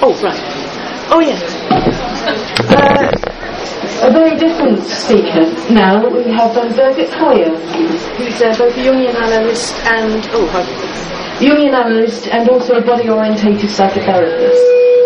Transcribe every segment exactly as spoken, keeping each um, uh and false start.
Oh, right. Oh, yes. Uh, a very different speaker now. We have um, Birgit Hoyer, Who's uh, both a Jungian analyst and... Oh, hi. Jungian analyst and also a body-orientated psychotherapist.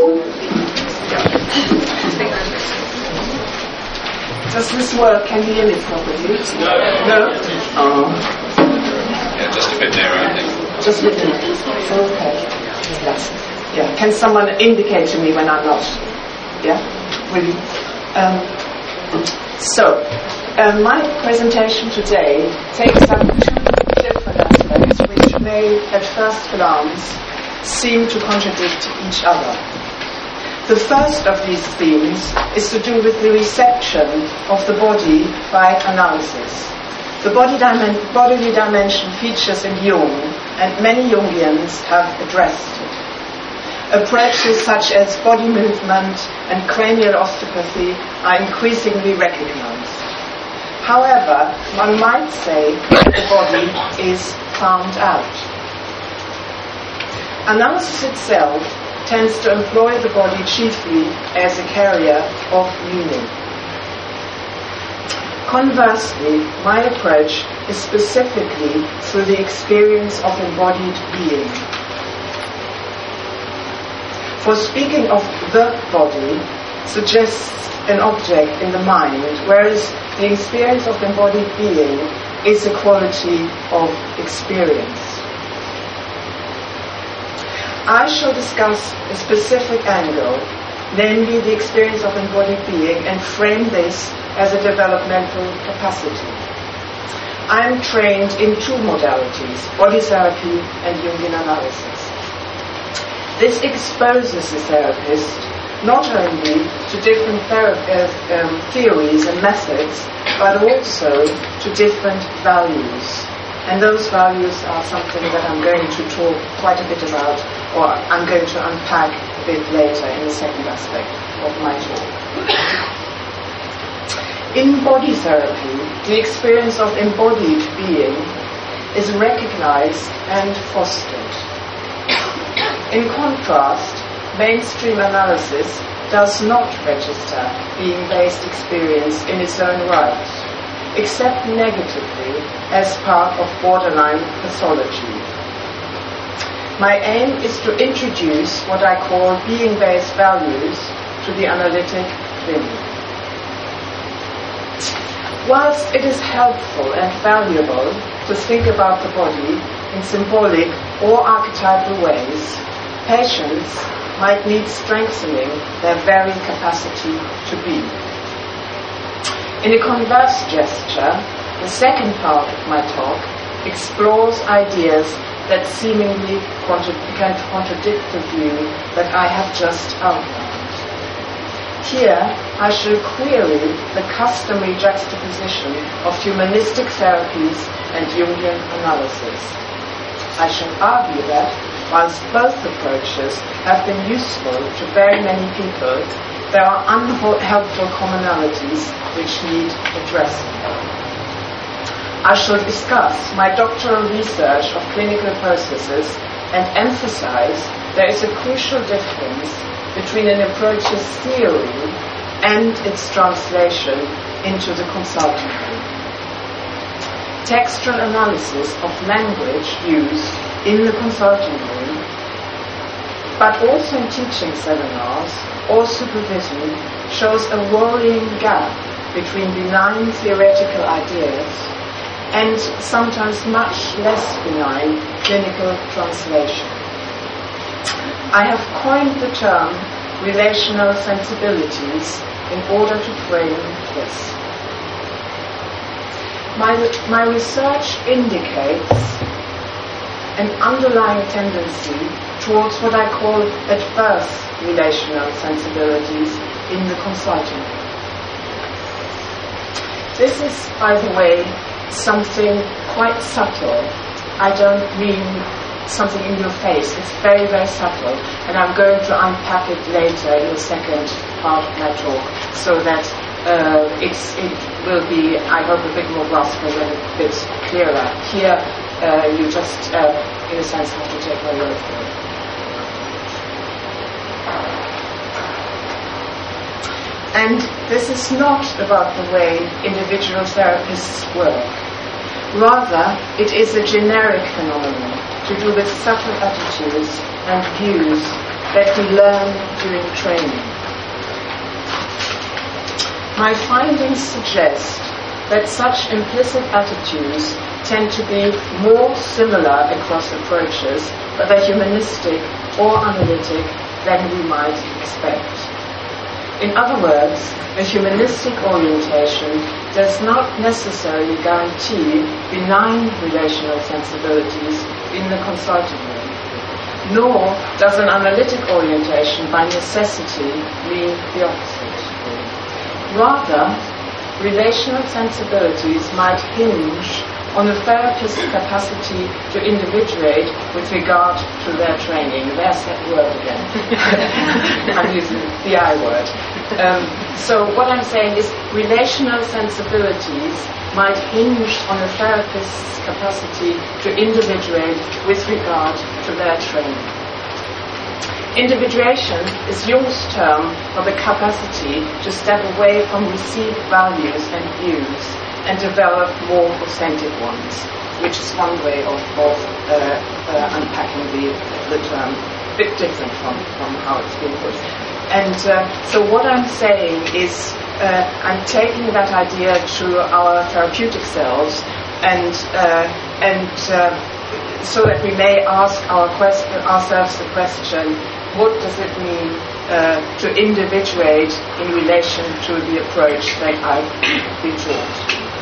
Does this work? Can you hear me properly? No. No? Oh. Yeah, just a bit nearer, I think. Just a bit. Okay. Yes. Yeah. Can someone indicate to me when I'm not? Yeah? Will you? Um, so, um, my presentation today takes up two different aspects which may, at first glance, seem to contradict each other. The first of these themes is to do with the reception of the body by analysis. The body dimen- bodily dimension features in Jung, and many Jungians have addressed it. Approaches such as body movement and cranial osteopathy are increasingly recognized. However, one might say that the body is found out. Analysis itself tends to employ the body chiefly as a carrier of meaning. Conversely, my approach is specifically through the experience of embodied being. For speaking of the body suggests an object in the mind, whereas the experience of embodied being is a quality of experience. I shall discuss a specific angle, namely the experience of embodied being, and frame this as a developmental capacity. I am trained in two modalities, body therapy and Jungian analysis. This exposes the therapist not only to different thera- uh, um, theories and methods, but also to different values. And those values are something that I'm going to talk quite a bit about, or I'm going to unpack a bit later in the second aspect of my talk. In body therapy, the experience of embodied being is recognized and fostered. In contrast, mainstream analysis does not register being-based experience in its own right, except negatively as part of borderline pathology. My aim is to introduce what I call being-based values to the analytic clinic. Whilst it is helpful and valuable to think about the body in symbolic or archetypal ways, patients might need strengthening their very capacity to be. In a converse gesture, the second part of my talk explores ideas that seemingly contra- can contradict the view that I have just outlined. Here, I shall query the customary juxtaposition of humanistic therapies and Jungian analysis. I shall argue that, whilst both approaches have been useful to very many people, there are unhelpful commonalities which need addressing. I shall discuss my doctoral research of clinical processes and emphasize there is a crucial difference between an approach's theory and its translation into the consulting room. Textual analysis of language used in the consulting room, but also in teaching seminars or supervision, shows a worrying gap between benign theoretical ideas and sometimes much less benign clinical translation. I have coined the term relational sensibilities in order to frame this. My, my research indicates an underlying tendency towards what I call adverse relational sensibilities in the consulting room. This is, by the way, something quite subtle. I don't mean something in your face. It's very, very subtle, and I'm going to unpack it later in the second part of my talk, so that uh, it's, it will be, I hope, a bit more graspable and a bit clearer. Here, uh, you just, uh, in a sense, have to take my word for it. And this is not about the way individual therapists work. Rather, it is a generic phenomenon to do with subtle attitudes and views that we learn during training. My findings suggest that such implicit attitudes tend to be more similar across approaches, whether humanistic or analytic, than we might expect. In other words, a humanistic orientation does not necessarily guarantee benign relational sensibilities in the consulting room, nor does an analytic orientation by necessity mean the opposite. Rather, relational sensibilities might hinge on the therapist's capacity to individuate with regard to their training. There's that word again. I'm using the I word. Um, so what I'm saying is relational sensibilities might hinge on the therapist's capacity to individuate with regard to their training. Individuation is Jung's term for the capacity to step away from received values and views and develop more authentic ones, which is one way of, of uh, uh, unpacking the, the term, a bit different from, from how it's been put. And uh, so what I'm saying is uh, I'm taking that idea to our therapeutic selves and, uh, and uh, so that we may ask our quest- ourselves the question, what does it mean uh, to individuate in relation to the approach that I've been taught?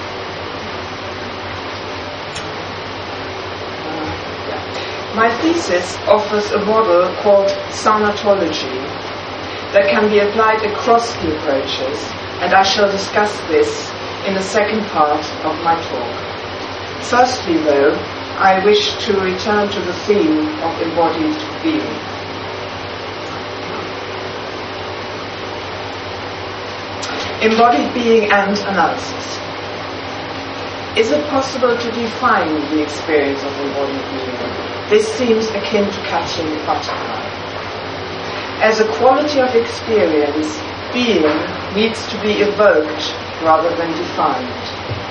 Uh, yeah. My thesis offers a model called sanatology that can be applied across the approaches, and I shall discuss this in the second part of my talk. Firstly, though, I wish to return to the theme of embodied being. Embodied being and analysis. Is it possible to define the experience of embodied being? This seems akin to catching a butterfly. As a quality of experience, being needs to be evoked rather than defined.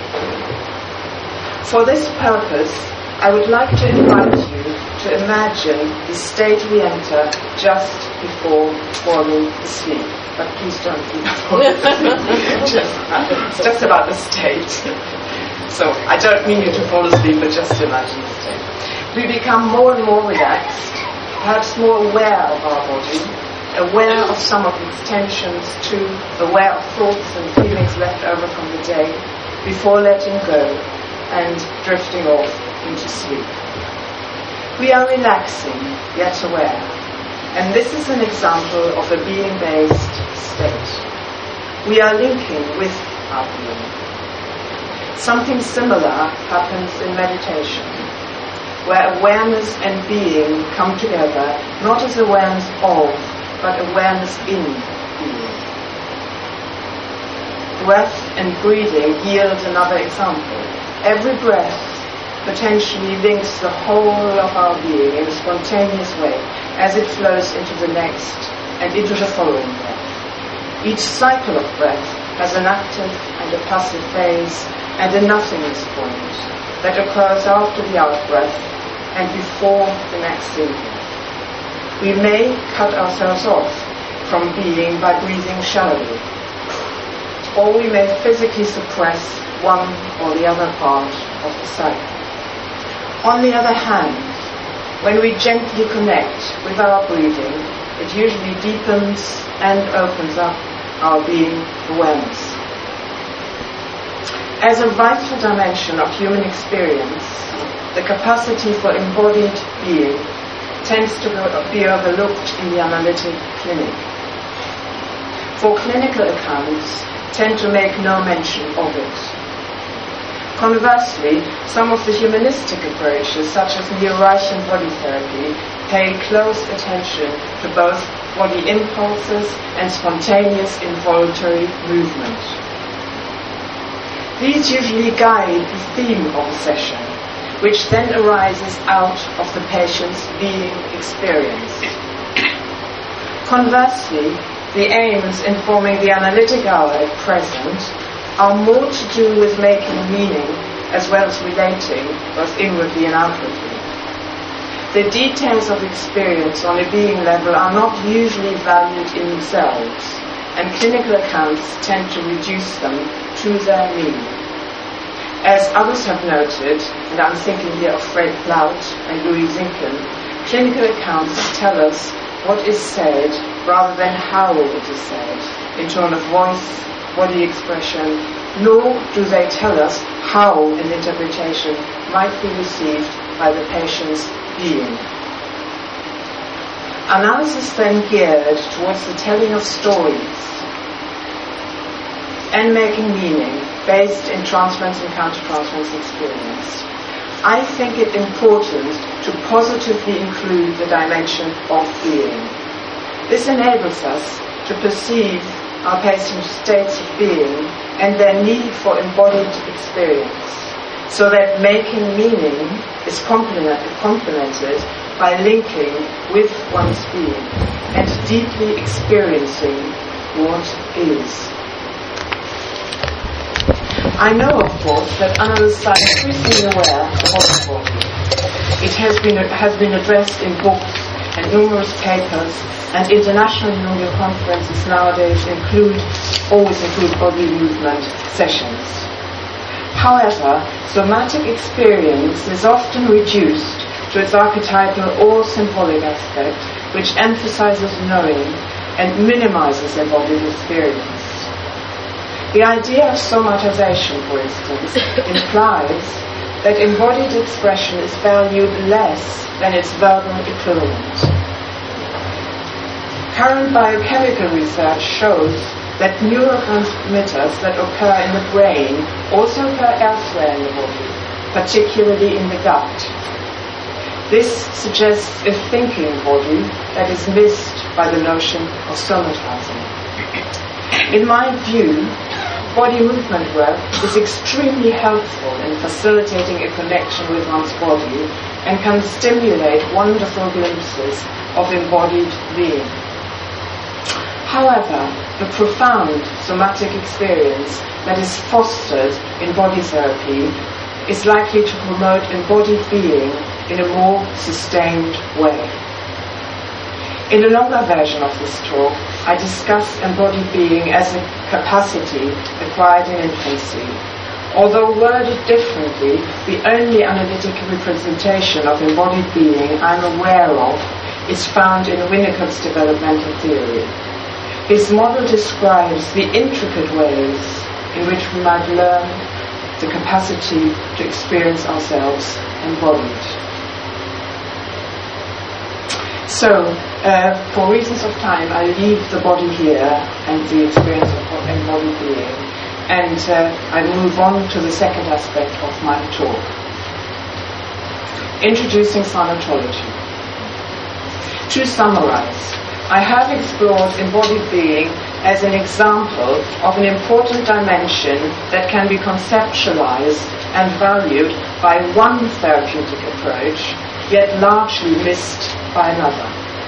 For this purpose, I would like to invite you to imagine the state we enter just before falling asleep. But please don't think just, it's just about the state. So I don't mean you to fall asleep, but just imagine the state. We become more and more relaxed, perhaps more aware of our body, aware of some of its tensions too, aware of thoughts and feelings left over from the day, before letting go and drifting off into sleep. We are relaxing, yet aware. And this is an example of a being-based state. We are linking with our being. Something similar happens in meditation, where awareness and being come together, not as awareness of, but awareness in being. Breath and breathing yield another example. Every breath potentially links the whole of our being in a spontaneous way as it flows into the next and into the following breath. Each cycle of breath has an active and a passive phase and a nothingness point that occurs after the out-breath and before the next in-breath. We may cut ourselves off from being by breathing shallowly, or we may physically suppress one or the other part of the cycle. On the other hand, when we gently connect with our breathing, it usually deepens and opens up our being awareness. As a vital dimension of human experience, the capacity for embodied being tends to be overlooked in the analytic clinic. For clinical accounts tend to make no mention of it. Conversely, some of the humanistic approaches, such as Neo-Reichian body therapy, pay close attention to both body impulses and spontaneous involuntary movement. These usually guide the theme of a session, which then arises out of the patient's being experience. Conversely, the aims informing the analytic hour at present are more to do with making meaning as well as relating, both inwardly and outwardly. The details of experience on a being level are not usually valued in themselves, and clinical accounts tend to reduce them to their meaning. As others have noted, and I'm thinking here of Fred Plaut and Louis Zinken, clinical accounts tell us what is said rather than how it is said, in tone of voice, body expression, nor do they tell us how an interpretation might be received by the patient's being. Analysis then geared towards the telling of stories and making meaning based in transference and countertransference experience. I think it important to positively include the dimension of being. This enables us to perceive our patient's states of being and their need for embodied experience, so that making meaning is complement, complemented by linking with one's being and deeply experiencing what is. I know, of course, that analysts are increasingly aware of the body. It has been, has been addressed in books and numerous papers, and international Jungian conferences nowadays include, always include body movement sessions. However, somatic experience is often reduced to its archetypal or symbolic aspect, which emphasizes knowing and minimizes embodied experience. The idea of somatization, for instance, implies that embodied expression is valued less than its verbal equivalent. Current biochemical research shows that neurotransmitters that occur in the brain also occur elsewhere in the body, particularly in the gut. This suggests a thinking body that is missed by the notion of somatizing. In my view, body movement work is extremely helpful in facilitating a connection with one's body and can stimulate wonderful glimpses of embodied being. However, the profound somatic experience that is fostered in body therapy is likely to promote embodied being in a more sustained way. In a longer version of this talk, I discuss embodied being as a capacity acquired in infancy. Although worded differently, the only analytic representation of embodied being I'm aware of is found in Winnicott's developmental theory. His model describes the intricate ways in which we might learn the capacity to experience ourselves embodied. So, uh, for reasons of time, I leave the body here and the experience of embodied being, and uh, I move on to the second aspect of my talk. Introducing sonatology. To summarize, I have explored embodied being as an example of an important dimension that can be conceptualized and valued by one therapeutic approach, yet largely missed by another.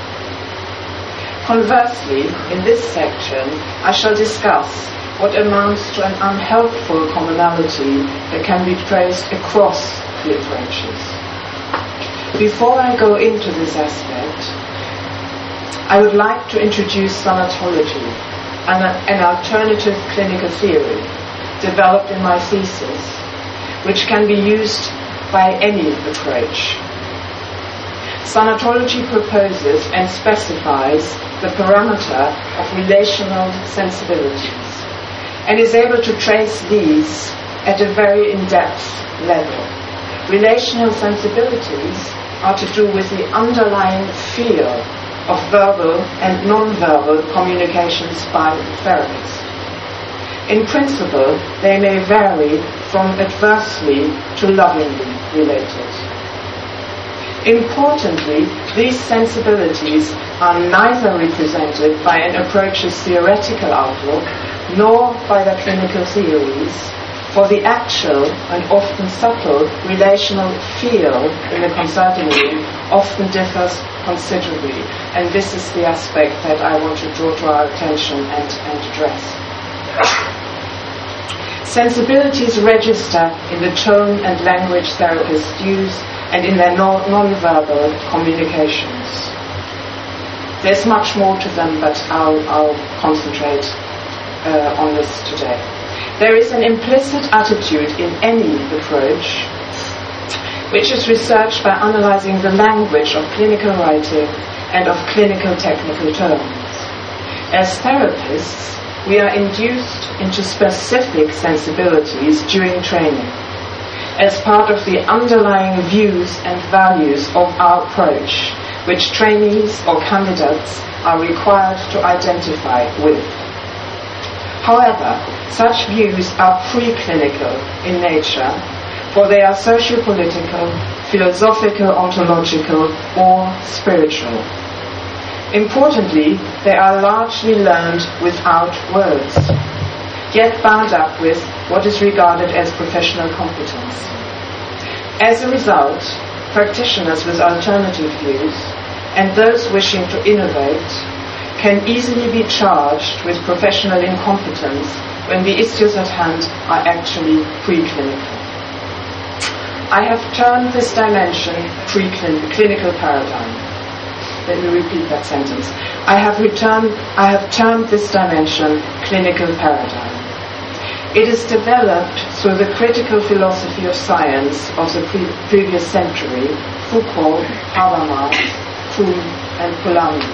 Conversely, in this section, I shall discuss what amounts to an unhelpful commonality that can be traced across the approaches. Before I go into this aspect, I would like to introduce sonatology, an, an alternative clinical theory developed in my thesis, which can be used by any approach. Sonatology proposes and specifies the parameter of relational sensibilities and is able to trace these at a very in-depth level. Relational sensibilities are to do with the underlying feel of verbal and non-verbal communications by the therapist. In principle, they may vary from adversely to lovingly related. Importantly, these sensibilities are neither represented by an approach's theoretical outlook nor by their clinical theories, for the actual and often subtle relational feel in the consulting room often differs considerably, and this is the aspect that I want to draw to our attention and, and address. Sensibilities register in the tone and language therapists use and in their non- non-verbal communications. There's much more to them, but I'll, I'll concentrate uh, on this today. There is an implicit attitude in any approach which is researched by analyzing the language of clinical writing and of clinical technical terms. As therapists, we are induced into specific sensibilities during training as part of the underlying views and values of our approach, which trainees or candidates are required to identify with. However, such views are preclinical in nature, for they are socio-political, philosophical, ontological, or spiritual. Importantly, they are largely learned without words, yet bound up with what is regarded as professional competence. As a result, practitioners with alternative views and those wishing to innovate can easily be charged with professional incompetence when the issues at hand are actually preclinical. I have termed this dimension preclinical paradigm. Let me repeat that sentence. I have returned, I have termed this dimension clinical paradigm. It is developed through the critical philosophy of science of the pre- previous century, Foucault, Habermas, Kuhn, and Polanyi.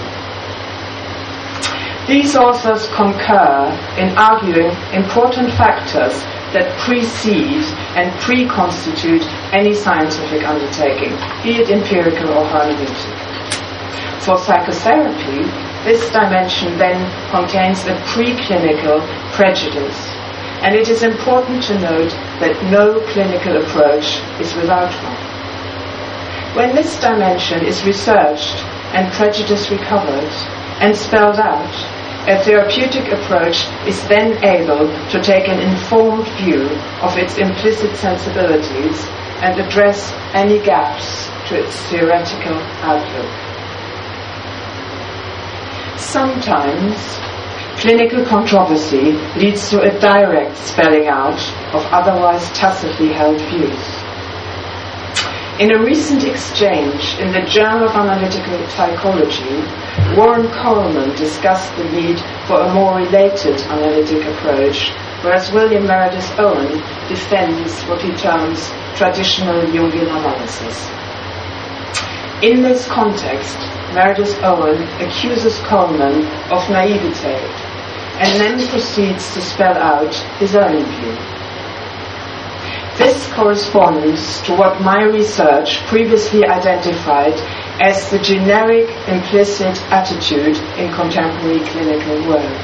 These authors concur in arguing important factors that precede and pre-constitute any scientific undertaking, be it empirical or hermeneutic. For psychotherapy, this dimension then contains a preclinical prejudice, and it is important to note that no clinical approach is without one. When this dimension is researched and prejudice recovered and spelled out, a therapeutic approach is then able to take an informed view of its implicit sensibilities and address any gaps to its theoretical outlook. Sometimes, clinical controversy leads to a direct spelling out of otherwise tacitly held views. In a recent exchange in the Journal of Analytical Psychology, Warren Coleman discussed the need for a more related analytic approach, whereas William Meredith Owen defends what he terms traditional Jungian analysis. In this context, Meredith Owen accuses Coleman of naivete and then proceeds to spell out his own view. This corresponds to what my research previously identified as the generic implicit attitude in contemporary clinical work.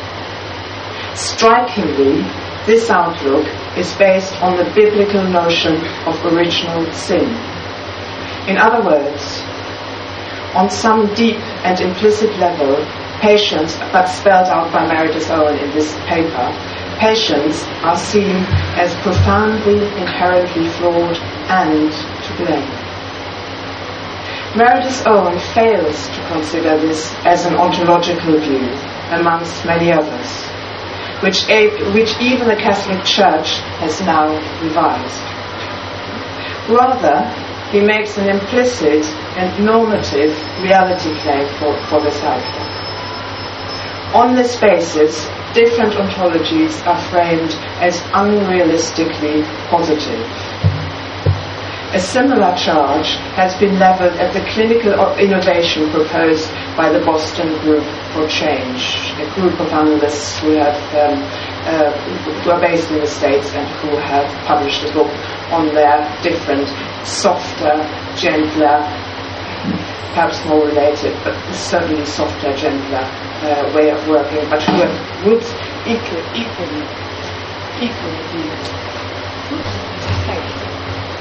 Strikingly, this outlook is based on the biblical notion of original sin. In other words, on some deep and implicit level, patients, but spelled out by Meredith Owen in this paper, patients are seen as profoundly, inherently flawed and to blame. Meredith Owen fails to consider this as an ontological view, amongst many others, which, which even the Catholic Church has now revised. Rather, he makes an implicit and normative reality claim for, for this outlook. On this basis, different ontologies are framed as unrealistically positive. A similar charge has been leveled at the clinical innovation proposed by the Boston Group for Change, a group of analysts who have um, uh, who are based in the States and who have published a book on their different, softer, gentler, perhaps more related, but certainly softer, gentler uh, way of working, but who have, would equal, equally, equally be. Oops, thank you.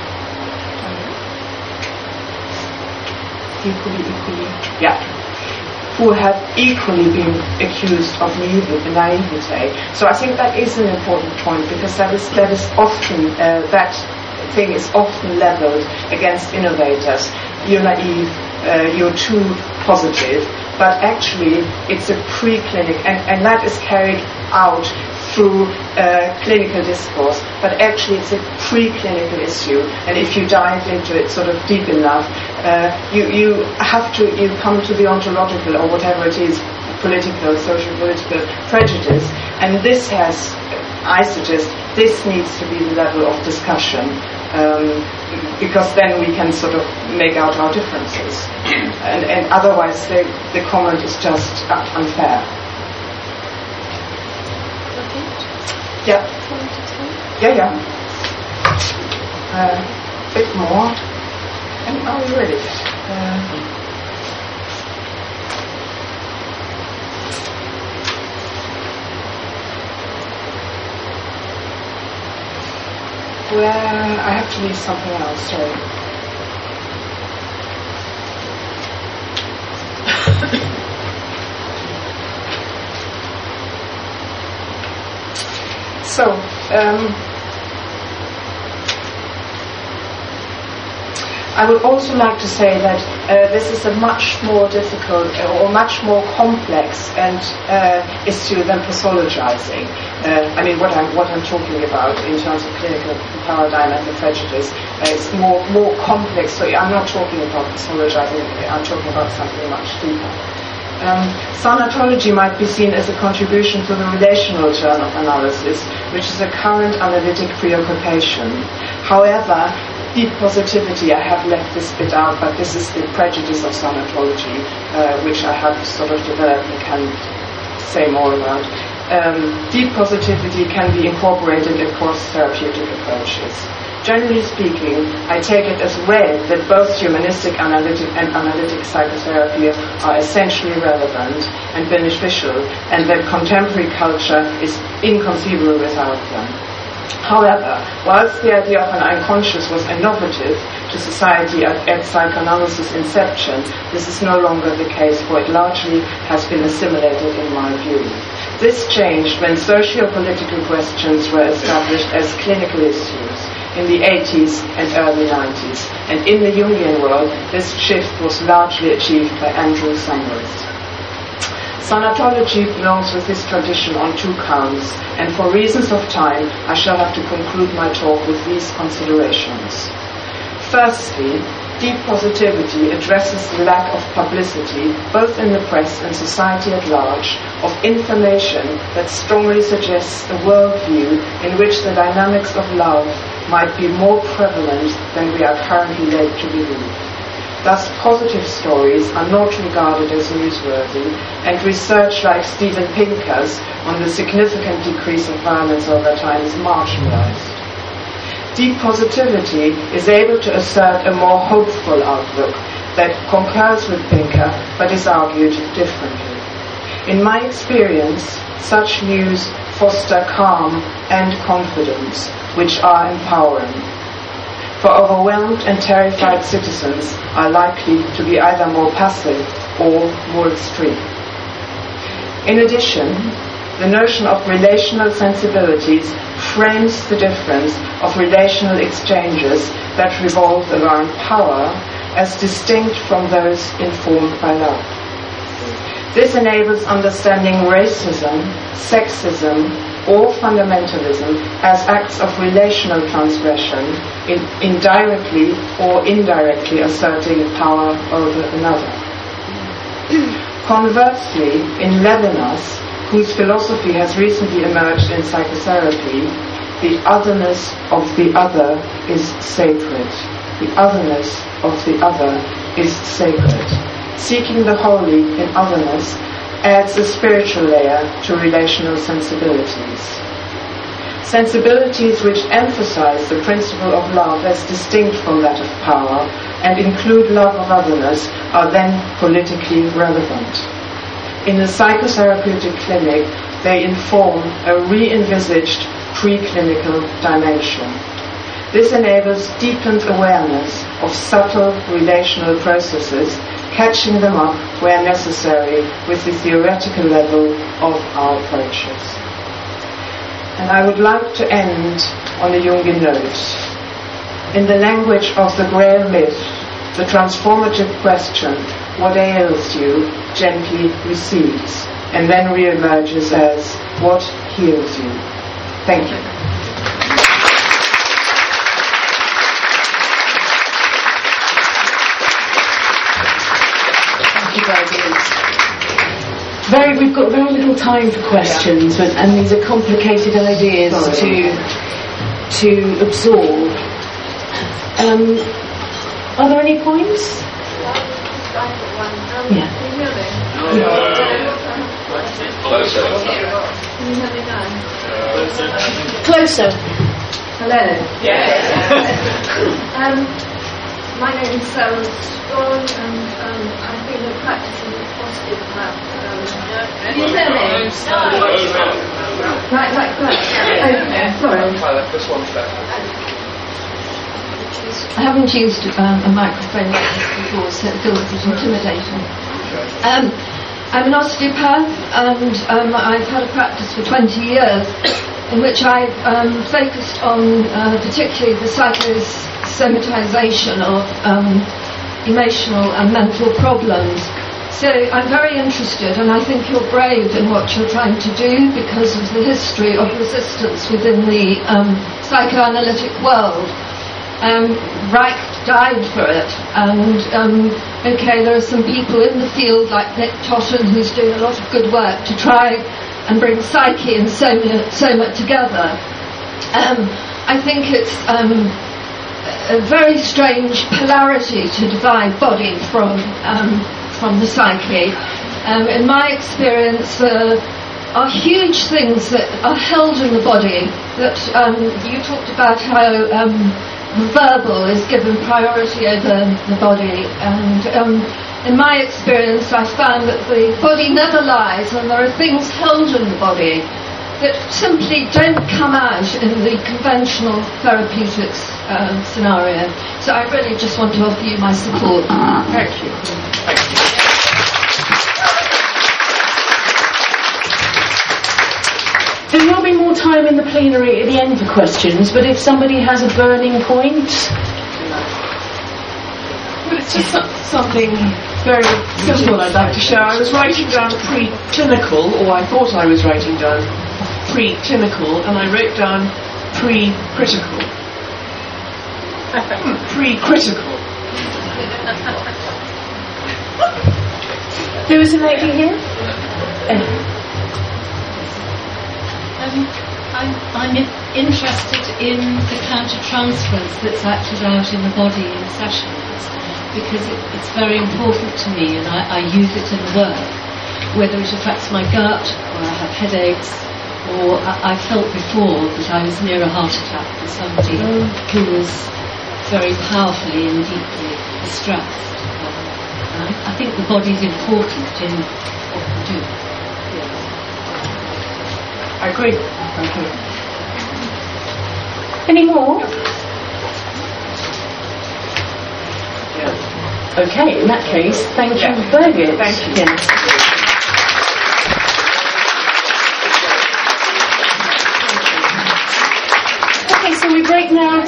Equally, equally, yeah, who have equally been accused of naivete. So I think that is an important point, because that is that is often uh, that thing is often leveled against innovators. You're naive, uh, you're too positive, but actually it's a pre-clinic, and, and that is carried out through uh, clinical discourse, but actually it's a pre-clinical issue, and if you dive into it sort of deep enough, uh, you, you have to, you come to the ontological, or whatever it is, political, social political prejudice, and this has, I suggest, this needs to be the level of discussion, um, because then we can sort of make out our differences, and, and otherwise the, the comment is just unfair. Yeah. Yeah, yeah. Uh, a bit more. And are we ready? Uh, where I have to leave something else, sorry. So, um, I would also like to say that uh, this is a much more difficult uh, or much more complex and uh, issue than pathologizing. Uh, I mean, what I'm what I'm talking about in terms of clinical paradigm and the prejudice uh, is more more complex. So I'm not talking about pathologizing. I'm talking about something much deeper. Um, Thanatology might be seen as a contribution to the relational turn of analysis, which is a current analytic preoccupation. However, deep positivity, I have left this bit out, but this is the prejudice of Thanatology, uh, which I have sort of developed and can say more about. Um, deep positivity can be incorporated across therapeutic approaches. Generally speaking, I take it as read that both humanistic analytic and analytic psychotherapy are essentially relevant and beneficial, and that contemporary culture is inconceivable without them. However, whilst the idea of an unconscious was innovative to society at, at psychoanalysis inception, this is no longer the case, for it largely has been assimilated in my view. This changed when socio-political questions were established as clinical issues in the eighties and early nineties, and in the Jungian world, this shift was largely achieved by Andrew Summers. Thanatology belongs with this tradition on two counts, and for reasons of time, I shall have to conclude my talk with these considerations. Firstly, deep positivity addresses the lack of publicity, both in the press and society at large, of information that strongly suggests a worldview in which the dynamics of love might be more prevalent than we are currently led to believe. Thus, positive stories are not regarded as newsworthy, and research like Steven Pinker's on the significant decrease of violence over time is marginalized. Deep positivity is able to assert a more hopeful outlook that concurs with Pinker, but is argued differently. In my experience, such views foster calm and confidence, which are empowering. For overwhelmed and terrified citizens are likely to be either more passive or more extreme. In addition, the notion of relational sensibilities frames the difference of relational exchanges that revolve around power as distinct from those informed by love. This enables understanding racism, sexism, or fundamentalism as acts of relational transgression, in indirectly or indirectly asserting power over another. Conversely, in Levinas, whose philosophy has recently emerged in psychotherapy, the otherness of the other is sacred. The otherness of the other is sacred. Seeking the holy in otherness adds a spiritual layer to relational sensibilities. Sensibilities which emphasize the principle of love as distinct from that of power and include love of otherness are then politically relevant. In the psychotherapeutic clinic, they inform a re-envisaged preclinical dimension. This enables deepened awareness of subtle relational processes, catching them up where necessary with the theoretical level of our approaches. And I would like to end on a Jungian note. In the language of the Grail myth, the transformative question, what ails you, gently recedes, and then re-emerges as what heals you. Thank you. Very, we've got very little time for questions, and, and these are complicated ideas to to absorb. Um, are there any points? Yeah. Closer. Hello. Yeah. Um, my name is Sarah Strong, and um, I've been a practicing osteopath. Um, can you hear me? Right, like that. Okay, sorry. This one's better. I haven't used um, a microphone like this before, so it feels a bit intimidating. Um, I'm an osteopath, and um, I've had a practice for twenty years, in which I've um, focused on uh, particularly the psychosomatization of um, emotional and mental problems. So I'm very interested, and I think you're brave in what you're trying to do because of the history of resistance within the um, psychoanalytic world. Um, Reich died for it, and um, okay, there are some people in the field like Nick Totten who's doing a lot of good work to try and bring psyche and soma, soma together. Um, I think it's um, a very strange polarity to divide body from um, from the psyche. Um, in my experience, there are huge things that are held in the body that um, you talked about how um, verbal is given priority over the body, and um, in my experience I found that the body never lies, and there are things held in the body that simply don't come out in the conventional therapeutics uh, scenario. So I really just want to offer you my support. Thank you. Thank you. There will be more time in the plenary at the end for questions, but if somebody has a burning point... Well, it's just so- something very simple I'd like to share. I was writing down pre-clinical, or I thought I was writing down pre-clinical, and I wrote down pre-critical. Hmm, pre-critical. There is a lady here? Uh, Um, I'm, I'm interested in the counter-transference that's acted out in the body in sessions, because it, it's very important to me, and I, I use it in work, whether it affects my gut, or I have headaches, or I, I felt before that I was near a heart attack for somebody who was very powerfully and deeply distressed. Um, and I, I think the body's important in what we do. I agree. I agree. any more? Yeah. Okay, in that case, thank you, Yeah. Birgit. Thank you. Yes. Okay, so we break now